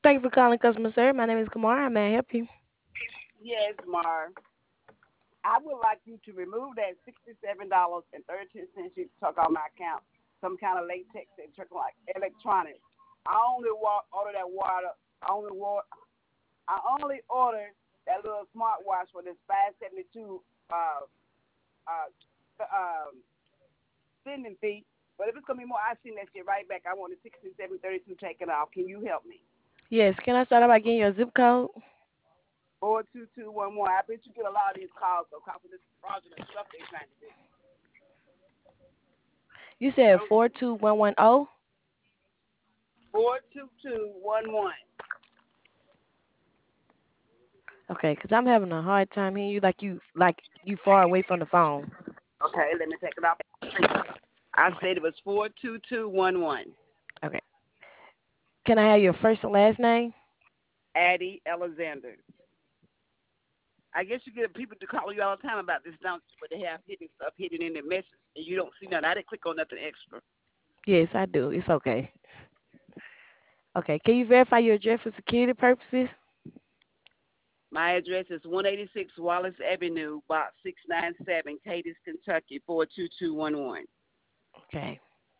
Thank you for calling customer service. My name is Kamara. May I help you? Yes, Mar. I would like you to remove that $67.32 you took on my account. Some kind of latex and took like electronics. I only order that water. I only wa- I only order that little smartwatch for this 572 uh sending fee. But if it's gonna be more, I send that shit right back. I want the 67.32 taken off. Can you help me? Yes. Can I start out by getting your zip code? 42211. I bet you get a lot of these calls though, because of this fraudulent stuff they trying to do. You said 42110. 42211. Okay, 'cause I'm having a hard time hearing you. Like you far away from the phone. Okay, let me take it off. I said it was 42211. Okay. Can I have your first and last name? Addie Alexander. I guess you get people to call you all the time about this, don't you? But they have hidden stuff hidden in their message, and you don't see nothing. I didn't click on nothing extra. Yes, I do. It's okay. Okay. Can you verify your address for security purposes? My address is 186 Wallace Avenue, Box 697, Cadiz, Kentucky, 42211. Okay.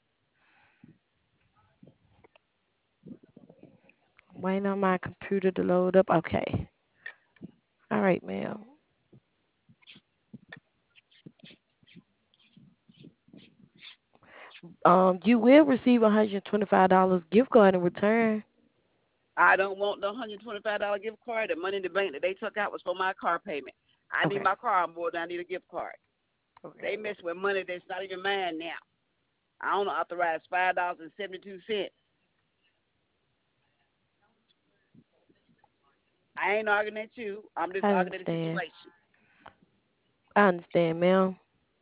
Waiting on my computer to load up. Okay. All right, ma'am. You will receive $125 gift card in return. I don't want the $125 gift card. The money in the bank that they took out was for my car payment. I need Okay. my car on board. I need a gift card. Okay. They mess with money that's not even mine now. I only authorize $5.72. I ain't arguing at you. I'm just I arguing at the understand. situation. I understand, ma'am.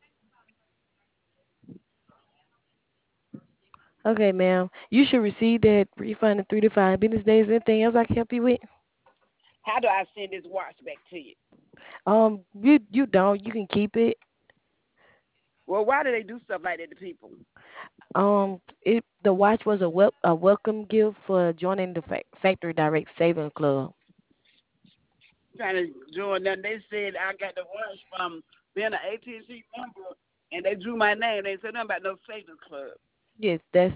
Okay, ma'am. You should receive that refund in 3 to 5 business days. Anything else I can help you with? How do I send this watch back to you? You don't. You can keep it. Well, why do they do stuff like that to people? The watch was a welcome gift for joining the Factory Direct Savings Club. Trying to join them. They said I got the watch from being an AT&T member, and they drew my name. They said nothing about no savings club. Yes,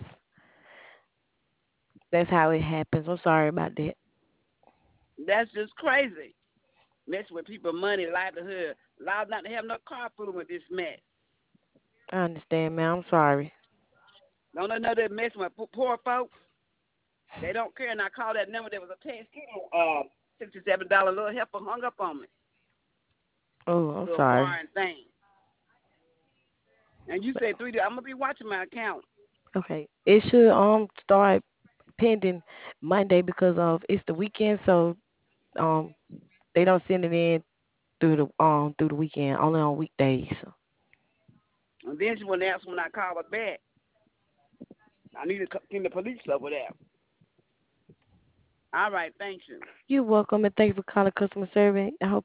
that's how it happens. I'm sorry about that. That's just crazy. Mess with people money, livelihood. Allowed not to have no carpool with this mess. I understand, ma'am. I'm sorry. Don't they know they're messing with poor folks? They don't care. And I called that number. There was a text, $67 little helper hung up on me. Oh, I'm Little sorry. foreign thing. And you say 3 days. I'm gonna be watching my account. Okay. It should start pending Monday because of it's the weekend, so um they don't send it in through the weekend, only on weekdays. And then she went to ask when I called her back. I need to get the police over there. All right, thank you. You're welcome and thank you for calling customer service. I hope